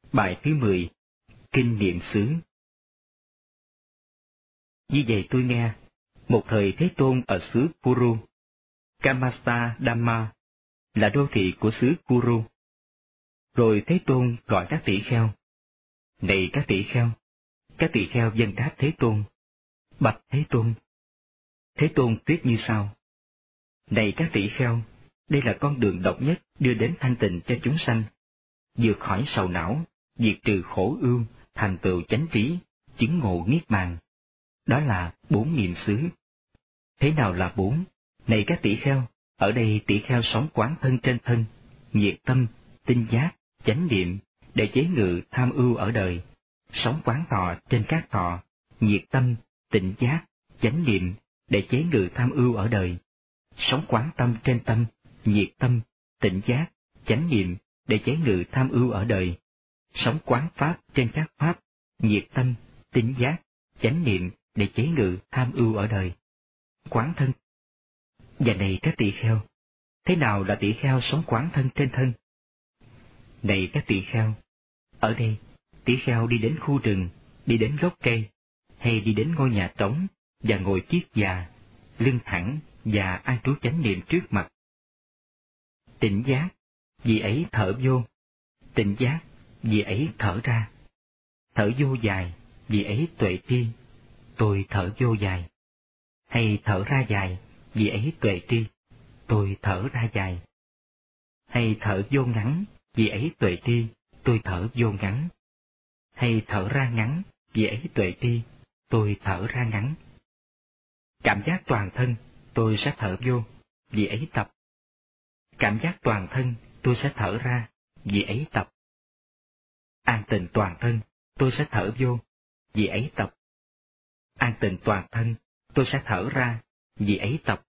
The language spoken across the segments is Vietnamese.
Bài thứ 10. Kinh niệm xứ. Như vậy tôi nghe, một thời Thế Tôn ở xứ Kuru, Kamasa Dhamma là đô thị của xứ Kuru. Rồi Thế Tôn gọi các tỷ kheo. Này các tỷ kheo dâng đáp Thế Tôn. Bạch Thế Tôn. Thế Tôn thuyết như sau. Này các tỷ kheo, đây là con đường độc nhất đưa đến thanh tịnh cho chúng sanh, vượt khỏi sầu não, diệt trừ khổ ưu, thành tựu chánh trí, chứng ngộ niết bàn. Đó là 4 niệm xứ. Thế nào là 4? Này các tỷ kheo, ở đây tỷ kheo sống quán thân trên thân, nhiệt tâm, tinh giác, chánh niệm, để chế ngự tham ưu ở đời, sống quán thọ trên các thọ, nhiệt tâm, tịnh giác, chánh niệm, để chế ngự tham ưu ở đời, sống quán tâm trên tâm, nhiệt tâm, tịnh giác, chánh niệm, để chế ngự tham ưu ở đời, sống quán pháp trên các pháp, nhiệt tâm, tịnh giác, chánh niệm, để chế ngự tham ưu ở đời, quán thân. Và này các tỳ kheo, thế nào là tỳ kheo sống quán thân trên thân? Này các tỳ kheo, ở đây tỳ kheo đi đến khu rừng, đi đến gốc cây, hay đi đến ngôi nhà trống và ngồi kiết già, lưng thẳng và an trú chánh niệm trước mặt. Tịnh giác, vì ấy thở vô. Tịnh giác, vì ấy thở ra. Thở vô dài, vì ấy tuệ tri. Tôi thở vô dài. Hay thở ra dài, vì ấy tuệ tri. Tôi thở ra dài. Hay thở vô ngắn, vì ấy tuệ tri. Tôi thở vô ngắn. Hay thở ra ngắn, vì ấy tuệ tri. Tôi thở ra ngắn. Cảm giác toàn thân, tôi sẽ thở vô, vì ấy tập. Cảm giác toàn thân, tôi sẽ thở ra, vì ấy tập. An tịnh toàn thân, tôi sẽ thở vô, vì ấy tập. An tịnh toàn thân, tôi sẽ thở ra, vì ấy tập.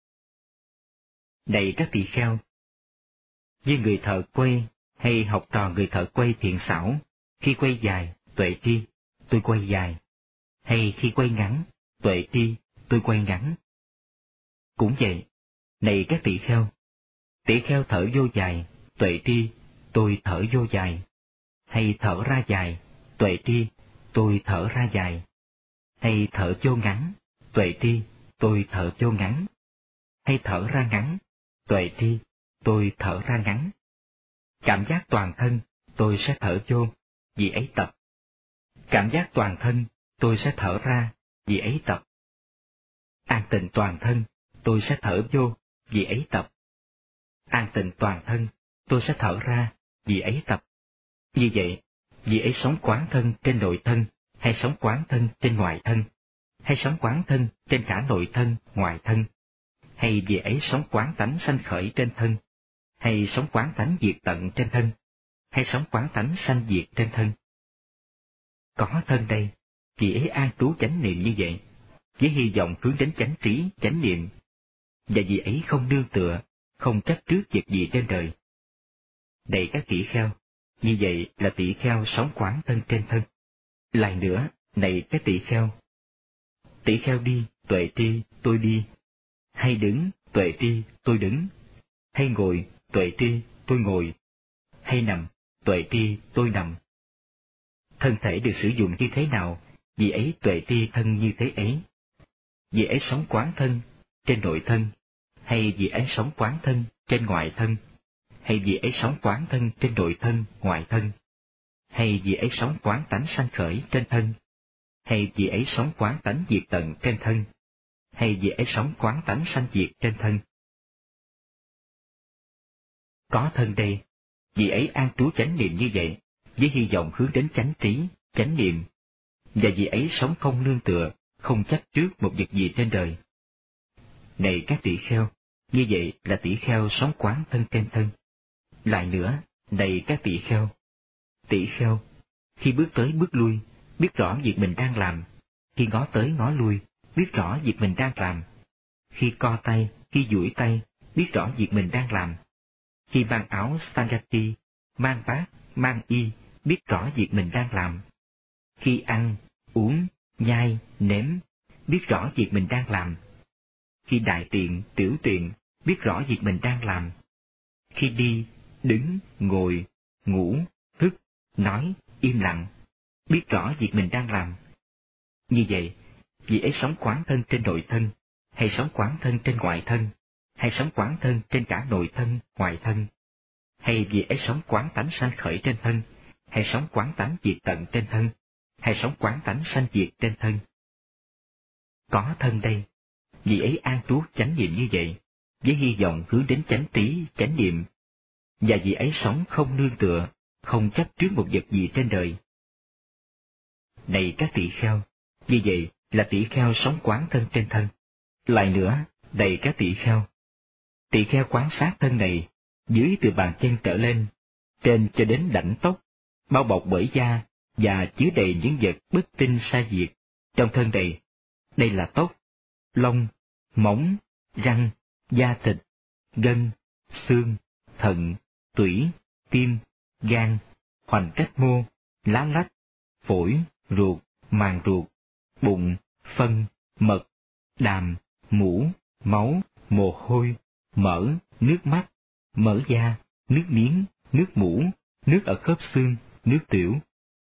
Này các tỳ kheo, như người thợ quay hay học trò người thợ quay thiện xảo, khi quay dài, tuệ tri, tôi quay dài. Hay khi quay ngắn, tuệ tri, tôi quay ngắn. Cũng vậy, này các tỷ kheo thở vô dài, tuệ tri, tôi thở vô dài. Hay thở ra dài, tuệ tri, tôi thở ra dài. Hay thở vô ngắn, tuệ tri, tôi thở vô ngắn. Hay thở ra ngắn, tuệ tri, tôi thở ra ngắn. Cảm giác toàn thân, tôi sẽ thở vô, vì ấy tập. Cảm giác toàn thân, tôi sẽ thở ra, vì ấy tập. An tịnh toàn thân, tôi sẽ thở vô, vì ấy tập. An tịnh toàn thân, tôi sẽ thở ra, vì ấy tập. Như vậy, vì ấy sống quán thân trên nội thân, hay sống quán thân trên ngoại thân, hay sống quán thân trên cả nội thân, ngoại thân, hay vì ấy sống quán tánh sanh khởi trên thân, hay sống quán tánh diệt tận trên thân, hay sống quán tánh sanh diệt trên thân. Có thân đây, vì ấy an trú chánh niệm như vậy, với hy vọng hướng đến chánh trí, chánh niệm, và vì ấy không nương tựa, không chấp trước việc gì trên đời. Này các tỷ kheo, như vậy là tỷ kheo sống quán thân trên thân. Lại nữa, này các tỷ kheo đi, tuệ tri, tôi đi. Hay đứng, tuệ tri, tôi đứng. Hay ngồi, tuệ tri, tôi ngồi. Hay nằm, tuệ tri, tôi nằm. Thân thể được sử dụng như thế nào, vì ấy tuệ tri thân như thế ấy. Vì ấy sống quán thân, trên nội thân, hay vì ấy sống quán thân, trên ngoại thân, hay vì ấy sống quán thân trên nội thân, ngoại thân, hay vì ấy sống quán tánh sanh khởi trên thân, hay vì ấy sống quán tánh diệt tận trên thân, hay vì ấy sống quán tánh sanh diệt trên thân. Có thân đây, vì ấy an trú chánh niệm như vậy, với hy vọng hướng đến chánh trí, chánh niệm, và vì ấy sống không nương tựa, không chấp trước một việc gì trên đời. Này các tỷ kheo, như vậy là tỷ kheo sống quán thân trên thân. Lại nữa, này các tỷ kheo, khi bước tới bước lui, biết rõ việc mình đang làm, khi ngó tới ngó lui, biết rõ việc mình đang làm, khi co tay, khi duỗi tay, biết rõ việc mình đang làm, khi mang áo sangati, mang bát, mang y, biết rõ việc mình đang làm, khi ăn, uống, nhai, nếm, biết rõ việc mình đang làm, khi đại tiện, tiểu tiện, biết rõ việc mình đang làm, khi đi, đứng, ngồi, ngủ, thức, nói, im lặng, biết rõ việc mình đang làm. Như vậy, vị ấy sống quán thân trên nội thân, hay sống quán thân trên ngoại thân, hay sống quán thân trên cả nội thân, ngoại thân, hay vị ấy sống quán tánh sanh khởi trên thân, hay sống quán tánh diệt tận trên thân, hay sống quán tánh sanh diệt trên thân. Có thân đây, vị ấy an trú chánh niệm như vậy, với hy vọng hướng đến chánh trí, chánh niệm, và vị ấy sống không nương tựa, không chấp trước một vật gì trên đời. Này các tỳ kheo, như vậy là tỳ kheo sống quán thân trên thân. Lại nữa, này các tỳ kheo quán sát thân này, dưới từ bàn chân trở lên, trên cho đến đảnh tóc, bao bọc bởi da và chứa đầy những vật bất tinh sai diệt. Trong thân này, đây là tóc, lông, móng, răng, da thịt, gân, xương, thận, tủy, tim, gan, hoành cách mô, lá lách, phổi, ruột, màng ruột, bụng, phân, mật, đàm, mũ, máu, mồ hôi, mỡ, nước mắt, mỡ da, nước miếng, nước mũ, nước ở khớp xương, nước tiểu.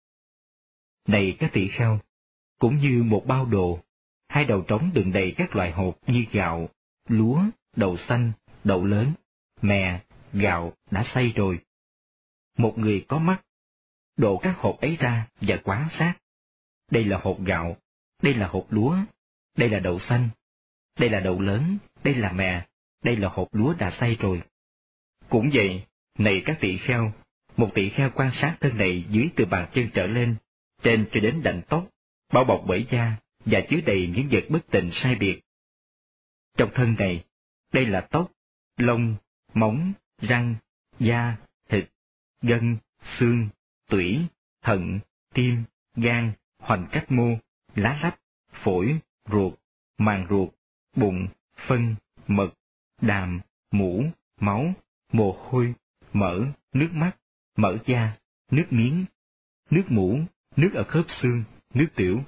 Này các tỳ kheo, cũng như một bao đồ, hai đầu trống đựng đầy các loại hột như gạo, lúa, đậu xanh, đậu lớn, mè, gạo đã xay rồi. Một người có mắt, đổ các hột ấy ra và quan sát. Đây là hột gạo, đây là hột lúa, đây là đậu xanh, đây là đậu lớn, đây là mè, đây là hột lúa đã xay rồi. Cũng vậy, này các tỳ kheo, một tỳ kheo quan sát thân này dưới từ bàn chân trở lên, trên cho đến đảnh tóc, bao bọc bởi da và chứa đầy những vật bất tịnh sai biệt. Trong thân này, đây là tóc, lông, móng, răng, da, thịt, gân, xương, tủy, thận, tim, gan, hoành cách mô, lá lách, phổi, ruột, màng ruột, bụng, phân, mật, đàm, mũ, máu, mồ hôi, mỡ, nước mắt, mỡ da, nước miếng, nước mũ, nước ở khớp xương, nước tiểu.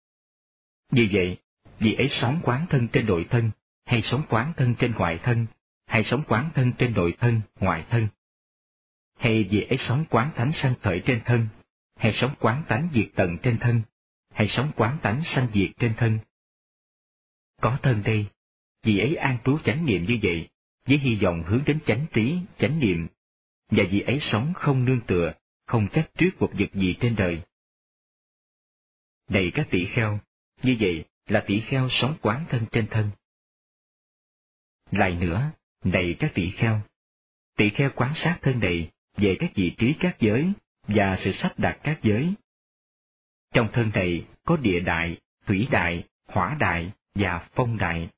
Vì vậy, vị ấy sống quán thân trên nội thân, hay sống quán thân trên ngoại thân, hay sống quán thân trên nội thân, ngoại thân, hay vị ấy sống quán tánh sanh khởi trên thân, hay sống quán tánh diệt tận trên thân, hay sống quán tánh sanh diệt trên thân. Có thân đây, vị ấy an trú chánh niệm như vậy, với hy vọng hướng đến chánh trí, chánh niệm, và vị ấy sống không nương tựa, không chấp trước một vật gì trên đời. Này các tỷ kheo, như vậy là tỷ kheo sống quán thân trên thân. Lại nữa, này các tỷ kheo quán sát thân này về các vị trí các giới và sự sắp đặt các giới. Trong thân này có địa đại, thủy đại, hỏa đại và phong đại.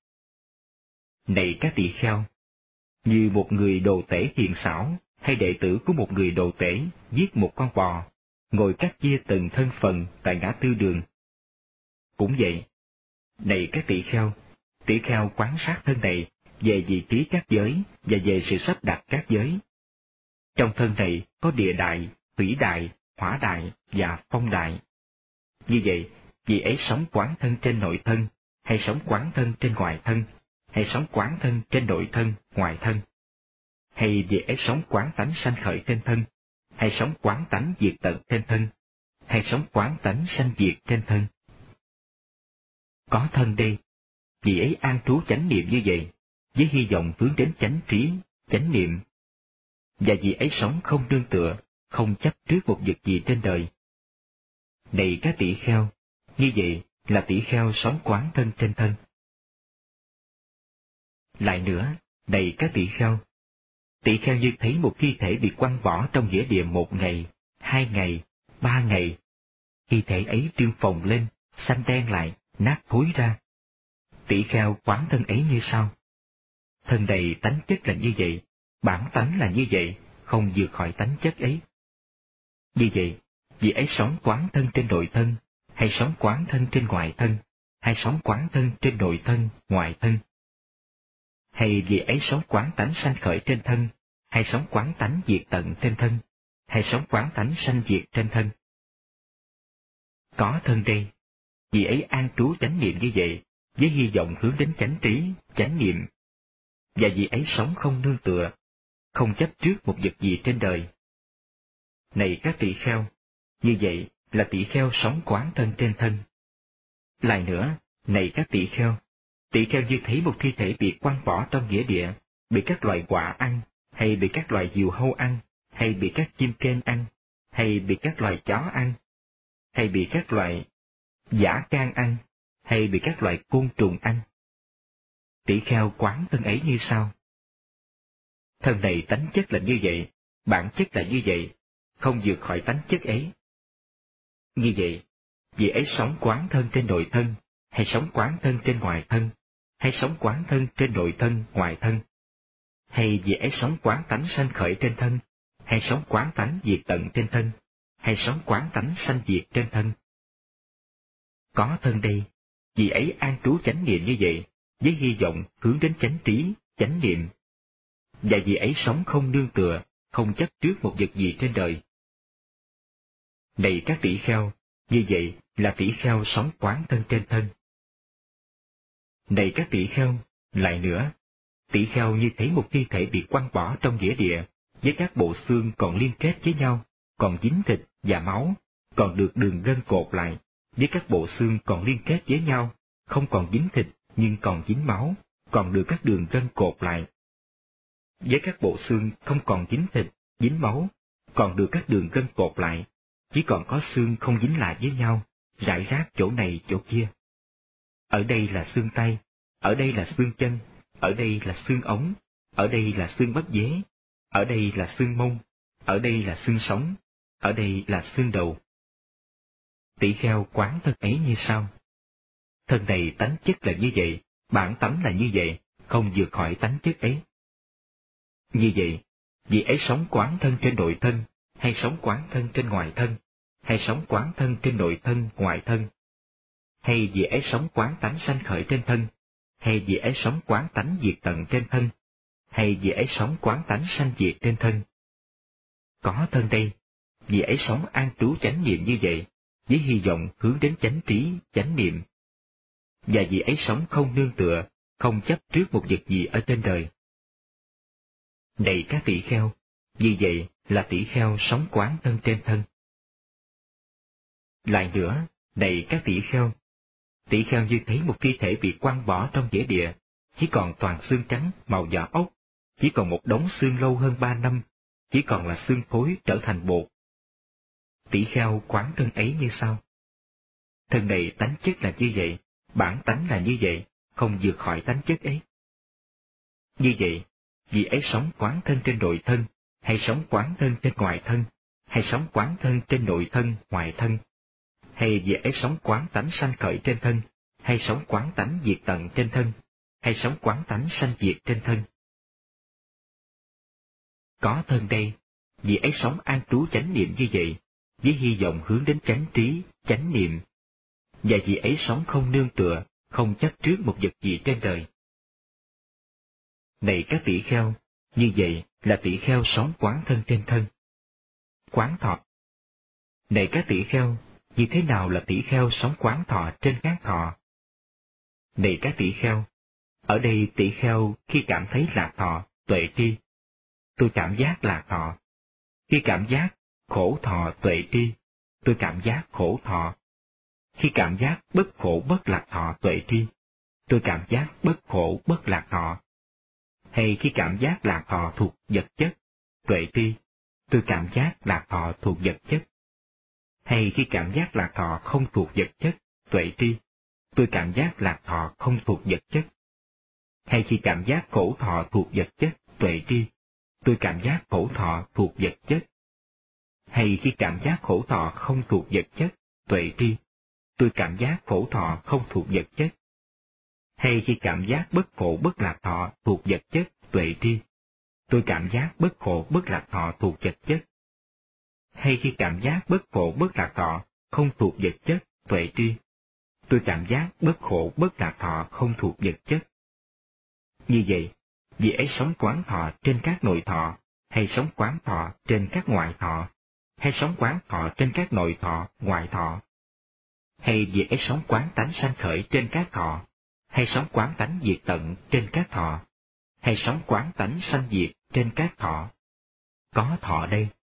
Này các tỷ kheo, như một người đồ tể hiền xảo hay đệ tử của một người đồ tể giết một con bò, ngồi cắt chia từng thân phần tại ngã tư đường. Cũng vậy, này các tỷ kheo quán sát thân này về vị trí các giới và về sự sắp đặt các giới. Trong thân này có địa đại, thủy đại, hỏa đại và phong đại. Như vậy, vị ấy sống quán thân trên nội thân, hay sống quán thân trên ngoại thân, hay sống quán thân trên nội thân, ngoại thân, hay vị ấy sống quán tánh sanh khởi trên thân, hay sống quán tánh diệt tận trên thân, hay sống quán tánh sanh diệt trên thân. Có thân đây, vị ấy an trú chánh niệm như vậy, với hy vọng hướng đến chánh trí, chánh niệm, và vị ấy sống không nương tựa, không chấp trước một vật gì trên đời. Này các tỷ kheo, như vậy là tỷ kheo sống quán thân trên thân. Lại nữa, này các tỷ kheo như thấy một thi thể bị quăng bỏ trong nghĩa địa 1 ngày, 2 ngày, 3 ngày. Thi thể ấy trương phồng lên, xanh đen lại, nát thối ra. Tỷ kheo quán thân ấy như sau: thân này tánh chất là như vậy, bản tánh là như vậy, không vượt khỏi tánh chất ấy. Như vậy, vị ấy sống quán thân trên nội thân, hay sống quán thân trên ngoại thân, hay sống quán thân trên nội thân, ngoại thân, hay vị ấy sống quán tánh sanh khởi trên thân, hay sống quán tánh diệt tận trên thân, hay sống quán tánh sanh diệt trên thân. Có thân đây, vị ấy an trú chánh niệm như vậy, với hy vọng hướng đến chánh trí, chánh niệm, và vị ấy sống không nương tựa, không chấp trước một vật gì trên đời. Này các tỷ kheo, như vậy là tỷ kheo sống quán thân trên thân. Lại nữa, này các tỷ kheo như thấy một thi thể bị quăng bỏ trong nghĩa địa, bị các loài quạ ăn, hay bị các loài diều hâu ăn, hay bị các chim kên ăn, hay bị các loài chó ăn, hay bị các loài dã can ăn, hay bị các loài côn trùng ăn. Tỷ kheo quán thân ấy như sau: thân này tánh chất là như vậy, bản chất là như vậy, không vượt khỏi tánh chất ấy. Như vậy, vị ấy sống quán thân trên nội thân, hay sống quán thân trên ngoài thân, hay sống quán thân trên nội thân, ngoài thân, hay vị ấy sống quán tánh sanh khởi trên thân, hay sống quán tánh diệt tận trên thân, hay sống quán tánh sanh diệt trên thân. Có thân đây, vị ấy an trú chánh niệm như vậy, với hy vọng hướng đến chánh trí, chánh niệm. Và vị ấy sống không nương tựa, không chấp trước một vật gì trên đời. Này các tỷ kheo, như vậy là tỷ kheo sống quán thân trên thân. Này các tỷ kheo, lại nữa, tỷ kheo như thấy một thi thể bị quăng bỏ trong nghĩa địa, với các bộ xương còn liên kết với nhau, còn dính thịt và máu, còn được đường gân cột lại, với các bộ xương còn liên kết với nhau, không còn dính thịt nhưng còn dính máu, còn được các đường gân cột lại. Với các bộ xương không còn dính thịt, dính máu, còn được các đường gân cột lại, chỉ còn có xương không dính lại với nhau, rải rác chỗ này chỗ kia. Ở đây là xương tay, ở đây là xương chân, ở đây là xương ống, ở đây là xương bắp dế, ở đây là xương mông, ở đây là xương sống, ở đây là xương đầu. Tỷ kheo quán thân ấy như sau: thân này tánh chất là như vậy, bản tánh là như vậy, không vượt khỏi tánh chất ấy. Như vậy, vị ấy sống quán thân trên nội thân, hay sống quán thân trên ngoài thân, hay sống quán thân trên nội thân, ngoài thân, hay vị ấy sống quán tánh sanh khởi trên thân, hay vị ấy sống quán tánh diệt tận trên thân, hay vị ấy sống quán tánh sanh diệt trên thân. Có thân đây, vị ấy sống an trú chánh niệm như vậy, với hy vọng hướng đến chánh trí, chánh niệm. Và vị ấy sống không nương tựa, không chấp trước một vật gì ở trên đời. Này các tỷ kheo, như vậy là tỷ kheo sống quán thân trên thân. Lại nữa, này các tỷ kheo như thấy một thi thể bị quăng bỏ trong nghĩa địa, chỉ còn toàn xương trắng màu vỏ ốc, chỉ còn một đống xương lâu hơn 3 năm, chỉ còn là xương thối trở thành bột. Tỷ kheo quán thân ấy như sau: thân này tánh chất là như vậy, bản tánh là như vậy, không vượt khỏi tánh chất ấy. Như vậy, vị ấy sống quán thân trên nội thân, hay sống quán thân trên ngoài thân, hay sống quán thân trên nội thân, ngoài thân, hay vị ấy sống quán tánh sanh khởi trên thân, hay sống quán tánh diệt tận trên thân, hay sống quán tánh sanh diệt trên thân. Có thân đây, vị ấy sống an trú chánh niệm như vậy, với hy vọng hướng đến chánh trí, chánh niệm. Và vị ấy sống không nương tựa, không chấp trước một vật gì trên đời. Này các tỷ kheo, như vậy là tỷ kheo sống quán thân trên thân. Quán thọ. Này các tỷ kheo, như thế nào là tỷ kheo sống quán thọ trên các thọ? Này các tỷ kheo, ở đây tỷ kheo khi cảm thấy lạc thọ, tuệ tri. Tôi cảm giác lạc thọ. Khi cảm giác khổ thọ, tuệ tri. Tôi cảm giác khổ thọ. Khi cảm giác bất khổ bất lạc thọ, tuệ tri. Tôi cảm giác bất khổ bất lạc thọ. Hay khi cảm giác lạc thọ thuộc vật chất, tuệ tri. Tôi cảm giác lạc thọ thuộc vật chất. Hay khi cảm giác lạc thọ không thuộc vật chất, tuệ tri. Tôi cảm giác lạc thọ không thuộc vật chất. Hay khi cảm giác khổ thọ thuộc vật chất, tuệ tri. Tôi cảm giác khổ thọ thuộc vật chất. Hay khi cảm giác khổ thọ không thuộc vật chất, tuệ tri. Tôi cảm giác khổ thọ không thuộc vật chất. Hay khi cảm giác bất khổ bất lạc thọ thuộc vật chất, tuệ tri. Tôi cảm giác bất khổ bất lạc thọ thuộc vật chất. Hay khi cảm giác bất khổ bất lạc thọ không thuộc vật chất, tuệ tri. Tôi cảm giác bất khổ bất lạc thọ không thuộc vật chất. Như vậy, vị ấy sống quán thọ trên các nội thọ, hay sống quán thọ trên các ngoại thọ, hay sống quán thọ trên các nội thọ, ngoại thọ. Hay vị ấy sống quán tánh sanh khởi trên các thọ, hay sống quán tánh diệt tận trên các thọ, hay sống quán tánh sanh diệt trên các thọ. Có thọ đây,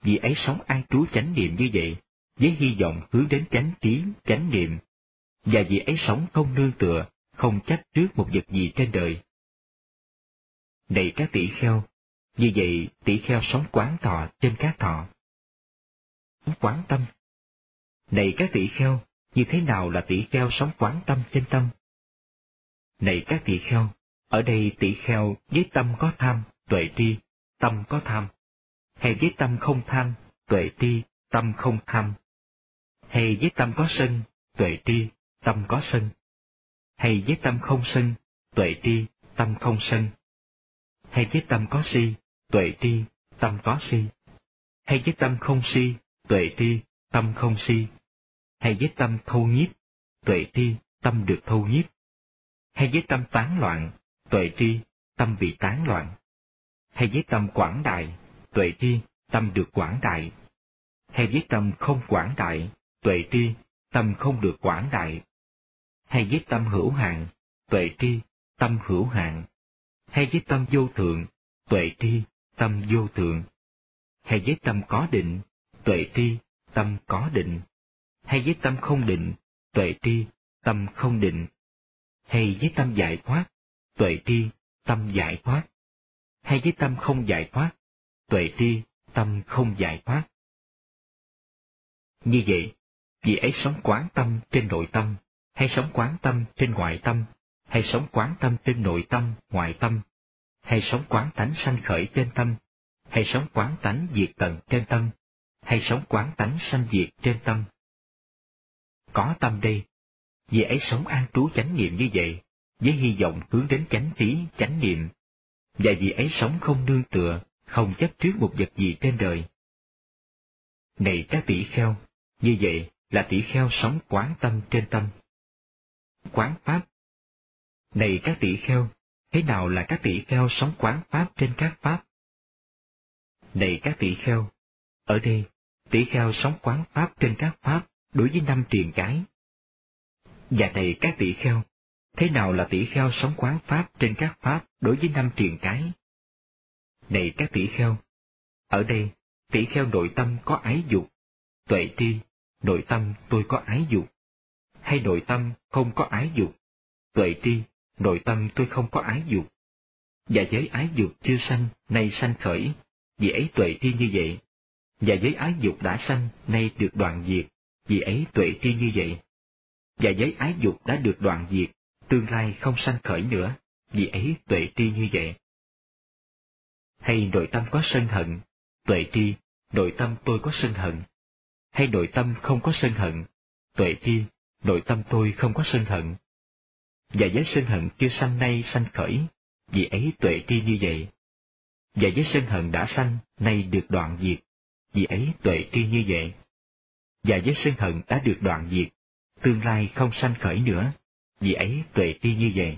vị ấy sống an trú chánh niệm như vậy, với hy vọng hướng đến chánh trí, chánh niệm, và vị ấy sống không nương tựa, không chấp trước một vật gì trên đời. Này các tỷ kheo, như vậy tỷ kheo sống quán thọ trên các thọ. Quán tâm. Này các tỷ kheo, như thế nào là tỷ kheo sống quán tâm trên tâm? Này các tỷ kheo, ở đây tỷ kheo với tâm có tham, tuệ tri, tâm có tham, hay với tâm không tham, tuệ tri, tâm không tham, hay với tâm có sân, tuệ tri, tâm có sân, hay với tâm không sân, tuệ tri, tâm không sân, hay với tâm có si, tuệ tri, tâm có si, hay với tâm không si, tuệ tri, tâm không si, hay với tâm thâu nhiếp, tuệ tri, tâm được thâu nhiếp, hay với tâm tán loạn, tuệ tri, tâm bị tán loạn, hay với tâm quảng đại, tuệ tri, tâm được quảng đại, hay với tâm không quảng đại, tuệ tri, tâm không được quảng đại, hay với tâm hữu hạn, tuệ tri, tâm hữu hạn, hay với tâm vô thượng, tuệ tri, tâm vô thượng, hay với tâm có định, tuệ tri, tâm có định, hay với tâm không định, tuệ tri, tâm không định, hay với tâm giải thoát, tuệ tri, tâm giải thoát, hay với tâm không giải thoát, tuệ tri, tâm không giải thoát. Như vậy, vị ấy sống quán tâm trên nội tâm, hay sống quán tâm trên ngoại tâm, hay sống quán tâm trên nội tâm, ngoại tâm, hay sống quán tánh sanh khởi trên tâm, hay sống quán tánh diệt tận trên tâm, hay sống quán tánh sanh diệt trên tâm. Có tâm đây, vị ấy sống an trú chánh niệm như vậy, với hy vọng hướng đến chánh trí, chánh niệm, và vị ấy sống không nương tựa, không chấp trước một vật gì trên đời. Này các tỷ kheo, như vậy là tỷ kheo sống quán tâm trên tâm. Quán pháp. Này các tỷ kheo, thế nào là các tỷ kheo sống quán pháp trên các pháp? Này các tỷ kheo, ở đây tỷ kheo sống quán pháp trên các pháp đối với 5 triền cái. Và này các tỷ kheo, thế nào là tỷ kheo sống quán pháp trên các pháp đối với 5 triền cái? Này các tỷ kheo, ở đây tỷ kheo nội tâm có ái dục, tuệ tri, nội tâm tôi có ái dục, hay nội tâm không có ái dục, tuệ tri, nội tâm tôi không có ái dục, và giới ái dục chưa sanh, nay sanh khởi, vì ấy tuệ tri như vậy, và giới ái dục đã sanh, nay được đoạn diệt, vì ấy tuệ tri như vậy, và giới ái dục đã được đoạn diệt, tương lai không sanh khởi nữa, vì ấy tuệ tri như vậy. Hay nội tâm có sân hận, tuệ tri, nội tâm tôi có sân hận, hay nội tâm không có sân hận, tuệ tri, nội tâm tôi không có sân hận, và giới sân hận chưa sanh nay sanh khởi, vì ấy tuệ tri như vậy, và giới sân hận đã sanh nay được đoạn diệt, vì ấy tuệ tri như vậy, và giới sân hận đã được đoạn diệt, tương lai không sanh khởi nữa, vì ấy tuệ tri như vậy.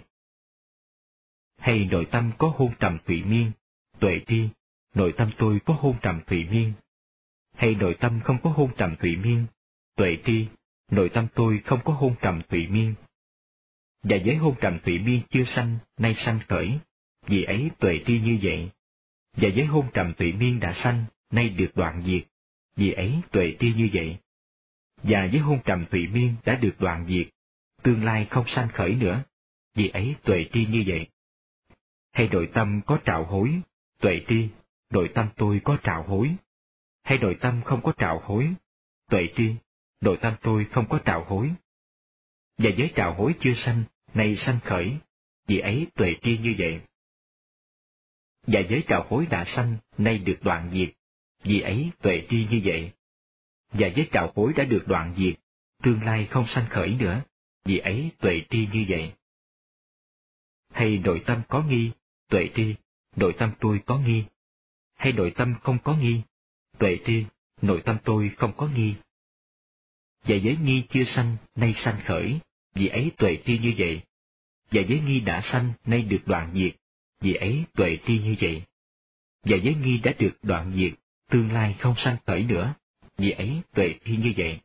Hay nội tâm có hôn trầm thụy miên, tuệ tri, nội tâm tôi có hôn trầm thụy miên, hay nội tâm không có hôn trầm thụy miên, tuệ tri, nội tâm tôi không có hôn trầm thụy miên, và giới hôn trầm thụy miên chưa sanh nay sanh khởi, vì ấy tuệ tri như vậy, và giới hôn trầm thụy miên đã sanh nay được đoạn diệt, vì ấy tuệ tri như vậy, và giới hôn trầm thụy miên đã được đoạn diệt, tương lai không sanh khởi nữa, vì ấy tuệ tri như vậy. Hay nội tâm có trạo hối, tuệ tri, nội tâm tôi có trạo hối, hay nội tâm không có trạo hối, tuệ tri, nội tâm tôi không có trạo hối, và giới trạo hối chưa sanh nay sanh khởi, vì ấy tuệ tri như vậy, và giới trạo hối đã sanh nay được đoạn diệt, vì ấy tuệ tri như vậy, và giới trạo hối đã được đoạn diệt, tương lai không sanh khởi nữa, vì ấy tuệ tri như vậy. Hay nội tâm có nghi, tuệ tri, nội tâm tôi có nghi, hay nội tâm không có nghi, tuệ tri, nội tâm tôi không có nghi, và giới nghi chưa sanh nay sanh khởi, vì ấy tuệ tri như vậy, và giới nghi đã sanh nay được đoạn diệt, vì ấy tuệ tri như vậy, và giới nghi đã được đoạn diệt, tương lai không sanh khởi nữa, vì ấy tuệ tri như vậy.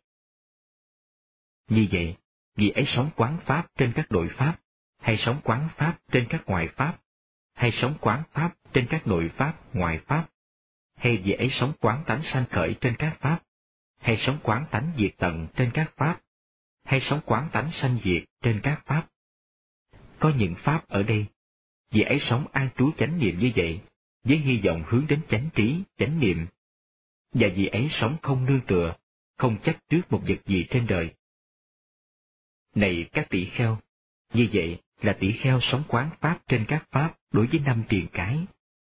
Như vậy, vì ấy sống quán pháp trên các nội pháp, hay sống quán pháp trên các ngoại pháp, hay sống quán pháp trên các nội pháp, ngoại pháp, hay vị ấy sống quán tánh sanh khởi trên các pháp, hay sống quán tánh diệt tận trên các pháp, hay sống quán tánh sanh diệt trên các pháp. Có những pháp ở đây, vị ấy sống an trú chánh niệm như vậy, với hy vọng hướng đến chánh trí, chánh niệm, và vị ấy sống không nương tựa, không chấp trước một vật gì trên đời. Này các tỷ kheo, như vậy là tỷ kheo sống quán pháp trên các pháp đối với 5 triền cái.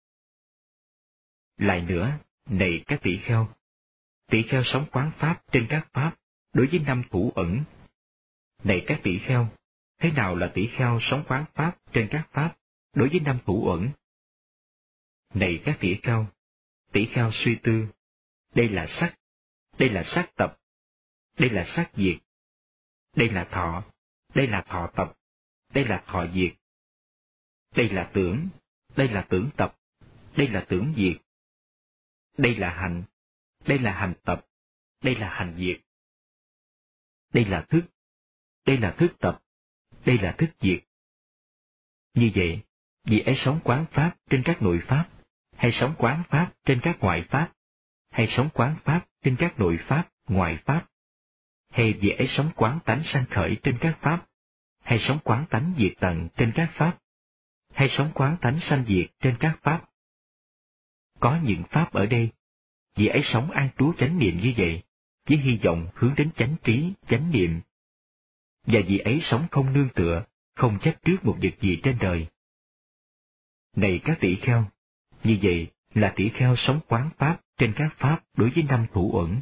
Lại nữa, này các tỷ kheo sống quán pháp trên các pháp đối với 5 thủ ẩn. Này các tỷ kheo, thế nào là tỷ kheo sống quán pháp trên các pháp đối với 5 thủ ẩn? Này các tỷ kheo suy tư, đây là sắc tập, đây là sắc diệt, đây là thọ tập, đây là thọ diệt, đây là tưởng tập, đây là tưởng diệt, đây là hành tập, đây là hành diệt, đây là thức tập, đây là thức diệt. Như vậy, vị ấy sống quán pháp trên các nội pháp, hay sống quán pháp trên các ngoại pháp, hay sống quán pháp trên các nội pháp, ngoại pháp, hay vị ấy sống quán tánh sanh khởi trên các pháp, hay sống quán tánh diệt tận trên các pháp, hay sống quán tánh sanh diệt trên các pháp. Có những pháp ở đây, vị ấy sống an trú chánh niệm như vậy, với hy vọng hướng đến chánh trí, chánh niệm, và vị ấy sống không nương tựa, không chấp trước một vật gì trên đời. Này các tỷ kheo, như vậy là tỷ kheo sống quán pháp trên các pháp đối với 5 thủ uẩn.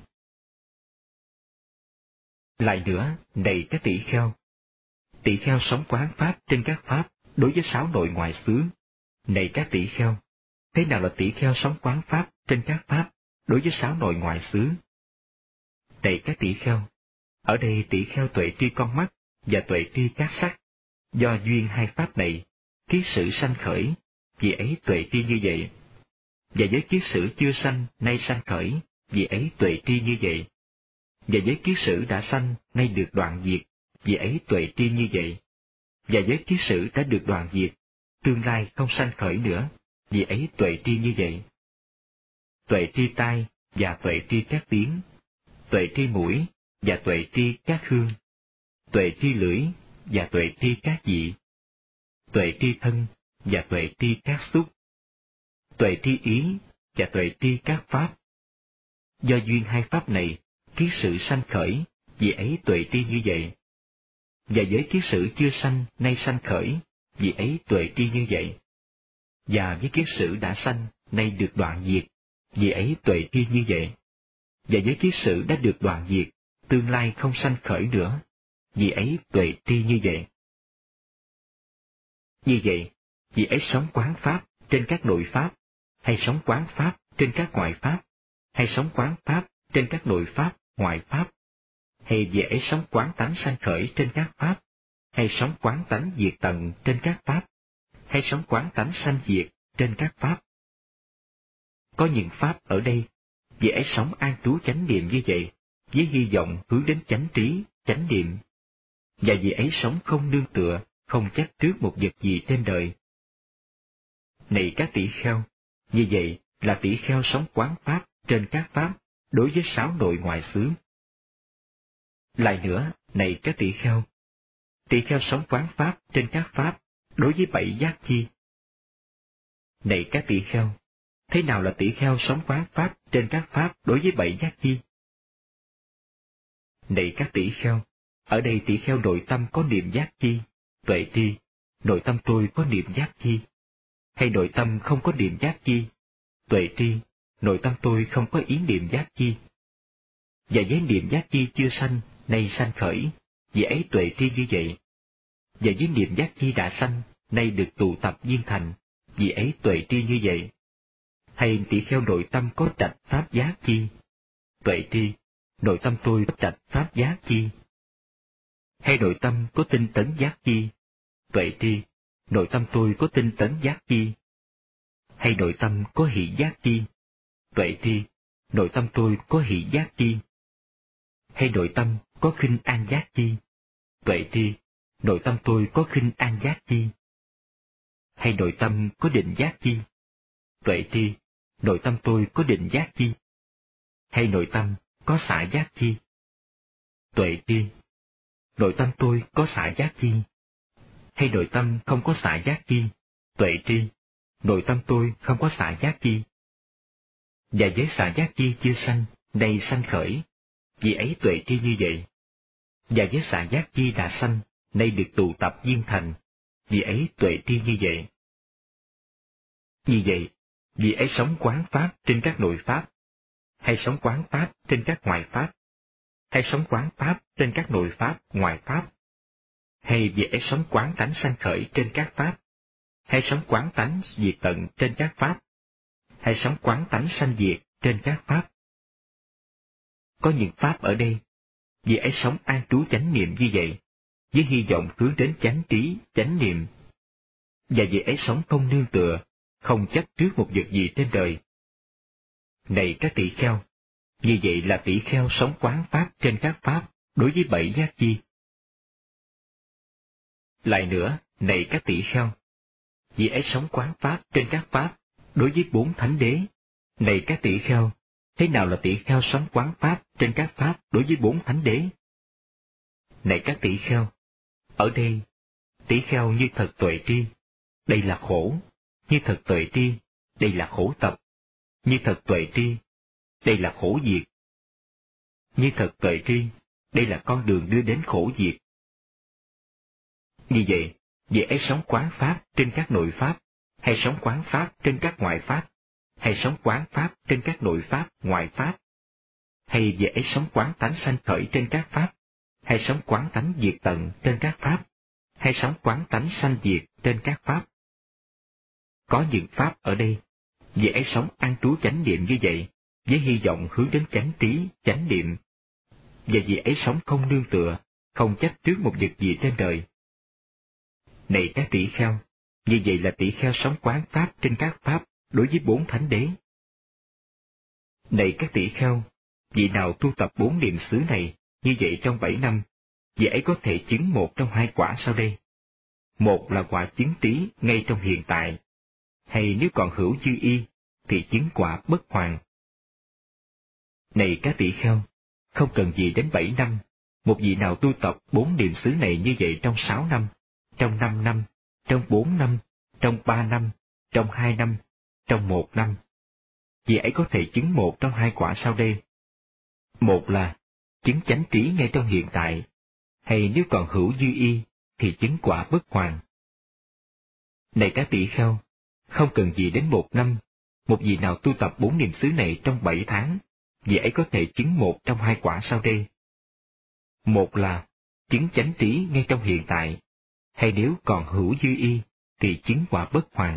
Lại nữa, này các tỷ kheo sống quán pháp trên các pháp đối với 6 nội ngoại xứ. Này các tỷ kheo, thế nào là tỷ kheo sống quán pháp trên các pháp đối với 6 nội ngoại xứ? Này các tỷ kheo, ở đây tỷ kheo tuệ tri con mắt và tuệ tri các sắc, do duyên hai pháp này, kiết sử sanh khởi, vì ấy tuệ tri như vậy. Và với kiết sử chưa sanh, nay sanh khởi, vì ấy tuệ tri như vậy. Và với kiết sử đã sanh, nay được đoạn diệt, vì ấy tuệ tri như vậy. Và với kiết sử đã được đoạn diệt, tương lai không sanh khởi nữa, vì ấy tuệ tri như vậy. Tuệ tri tai và tuệ tri các tiếng, tuệ tri mũi và tuệ tri các hương, tuệ tri lưỡi và tuệ tri các vị, tuệ tri thân và tuệ tri các xúc, tuệ tri ý và tuệ tri các pháp. Do duyên hai pháp này, kiết sử sanh khởi, vì ấy tuệ tri như vậy. Và với kiết sử chưa sanh, nay sanh khởi, vì ấy tuệ tri như vậy. Và với kiết sử đã sanh, nay được đoạn diệt, vì ấy tuệ tri như vậy. Và với kiết sử đã được đoạn diệt, tương lai không sanh khởi nữa, vì ấy tuệ tri như vậy. Như vậy, vì ấy sống quán pháp trên các nội pháp, hay sống quán pháp trên các ngoại pháp, hay sống quán pháp trên các nội pháp, ngoại pháp, hay vì ấy sống quán tánh sanh khởi trên các pháp, hay sống quán tánh diệt tận trên các pháp, hay sống quán tánh sanh diệt trên các pháp. Có những pháp ở đây, vì ấy sống an trú chánh niệm như vậy, với hy vọng hướng đến chánh trí, chánh niệm, và vì ấy sống không nương tựa, không chấp trước một vật gì trên đời. Này các tỷ kheo, như vậy là tỷ kheo sống quán pháp trên các pháp đối với 6 nội ngoại xứ. Lại nữa, này các tỷ kheo sống quán pháp trên các pháp đối với 7 giác chi. Này các tỷ kheo, thế nào là tỷ kheo sống quán pháp trên các pháp đối với 7 giác chi? Này các tỷ kheo, ở đây tỷ kheo nội tâm có niệm giác chi, tuệ tri, nội tâm tôi có niệm giác chi, hay nội tâm không có niệm giác chi, tuệ tri, nội tâm tôi không có ý niệm giác chi. Và với niệm giác chi chưa sanh, nay sanh khởi, vì ấy tuệ tri như vậy. Và với niệm giác chi đã sanh, nay được tụ tập viên thành, vì ấy tuệ tri như vậy. Hay tỷ kheo nội tâm có trạch pháp giác chi, tuệ tri, nội tâm tôi có trạch pháp giác chi. Hay nội tâm có tinh tấn giác chi, tuệ tri, nội tâm tôi có tinh tấn giác chi. Hay nội tâm có hỷ giác chi, tuệ tri, nội tâm tôi có hỷ giác chi. Hay nội tâm có khinh an giác chi, tuệ tri, nội tâm tôi có khinh an giác chi. Hay nội tâm có định giác chi, tuệ tri, nội tâm tôi có định giác chi? Hay nội tâm có xả giác chi? Tuệ tri, nội tâm tôi có xả giác chi? Hay nội tâm không có xả giác chi? Tuệ tri, nội tâm tôi không có xả giác chi? Và với xả giác chi chưa sanh, nay sanh khởi, vì ấy tuệ tri như vậy. Và với xả giác chi đã sanh, nay được tụ tập viên thành, vì ấy tuệ tri như vậy. Như vậy, vì ấy sống quán pháp trên các nội pháp, hay sống quán pháp trên các ngoại pháp, hay sống quán pháp trên các nội pháp, ngoại pháp, hay vì ấy sống quán tánh sanh khởi trên các pháp, hay sống quán tánh diệt tận trên các pháp, hay sống quán tánh sanh diệt trên các pháp. Có những pháp ở đây, vì ấy sống an trú chánh niệm như vậy, với hy vọng hướng đến chánh trí, chánh niệm, và vì ấy sống không nương tựa, không chấp trước một vật gì trên đời. Này các tỷ kheo, như vậy là tỷ kheo sống quán pháp trên các pháp đối với bảy giác chi. Lại nữa, này các tỷ kheo, vì ấy sống quán pháp trên các pháp đối với bốn thánh đế. Này các tỷ kheo, thế nào là tỷ kheo sống quán pháp trên các pháp đối với bốn thánh đế? Này các tỷ kheo, ở đây, tỷ kheo như thật tuệ tri, đây là khổ; như thật tuệ tri, đây là khổ tập; như thật tuệ tri, đây là khổ diệt; như thật tuệ tri, đây là con đường đưa đến khổ diệt. Như vậy, vì ấy sống quán pháp trên các nội pháp, hay sống quán pháp trên các ngoại pháp, hay sống quán pháp trên các nội pháp, ngoại pháp, hay vì ấy sống quán tánh sanh khởi trên các pháp, hay sống quán tánh diệt tận trên các pháp, hay sống quán tánh sanh diệt trên các pháp. Có những pháp ở đây, vì ấy sống an trú chánh niệm như vậy, với hy vọng hướng đến chánh trí, chánh niệm, và vì ấy sống không nương tựa, không chấp trước một vật gì trên đời. Này các tỷ kheo, như vậy là tỷ kheo sống quán pháp trên các pháp đối với bốn thánh đế. Này các tỷ kheo, vị nào tu tập bốn niệm xứ này như vậy trong 7 năm, vị ấy có thể chứng một trong hai quả sau đây. Một là quả chứng trí ngay trong hiện tại, hay nếu còn hữu dư y, thì chứng quả bất hoàn. Này các tỷ kheo, không cần gì đến 7 năm, một vị nào tu tập bốn niệm xứ này như vậy trong 6 năm, trong 5 năm, trong 4 năm, trong 3 năm, trong 2 năm, trong 1 năm, vị ấy có thể chứng một trong hai quả sau đây. Một là chứng chánh trí ngay trong hiện tại, hay nếu còn hữu dư y, thì chứng quả bất hoàn. Này các tỷ kheo, không cần gì đến 1 năm, một vị nào tu tập bốn niệm xứ này trong 7 tháng, vị ấy có thể chứng một trong hai quả sau đây. Một là chứng chánh trí ngay trong hiện tại, hay nếu còn hữu dư y, thì chứng quả bất hoàn.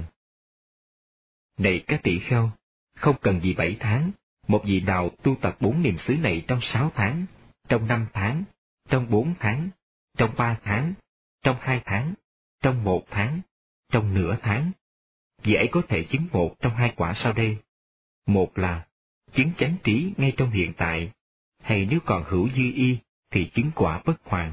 Này các tỷ kheo, không cần gì 7 tháng, một vị nào tu tập bốn niệm xứ này trong 6 tháng, trong 5 tháng, trong 4 tháng, trong 3 tháng, trong 2 tháng, trong 1 tháng, trong nửa tháng, vị ấy có thể chứng một trong hai quả sau đây. Một là chứng chánh trí ngay trong hiện tại, hay nếu còn hữu dư y, thì chứng quả bất hoàn.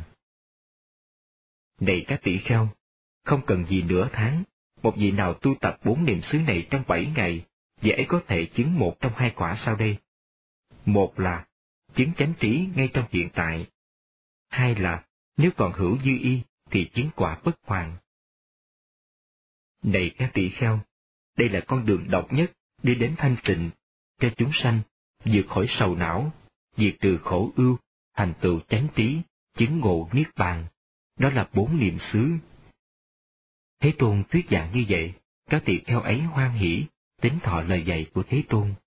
Này các tỷ kheo, không cần gì nửa tháng, một vị nào tu tập bốn niệm xứ này trong 7 ngày, vị ấy có thể chứng một trong hai quả sau đây. Một là chứng chánh trí ngay trong hiện tại. Hai là nếu còn hữu dư y, thì chứng quả bất hoàn. Này các tỷ kheo, đây là con đường độc nhất đi đến thanh tịnh, cho chúng sanh vượt khỏi sầu não, diệt trừ khổ ưu, thành tựu chánh trí, chứng ngộ niết bàn. Đó là bốn niệm xứ. Thế Tôn thuyết giảng như vậy, các tỷ kheo ấy hoan hỷ, tín thọ lời dạy của Thế Tôn.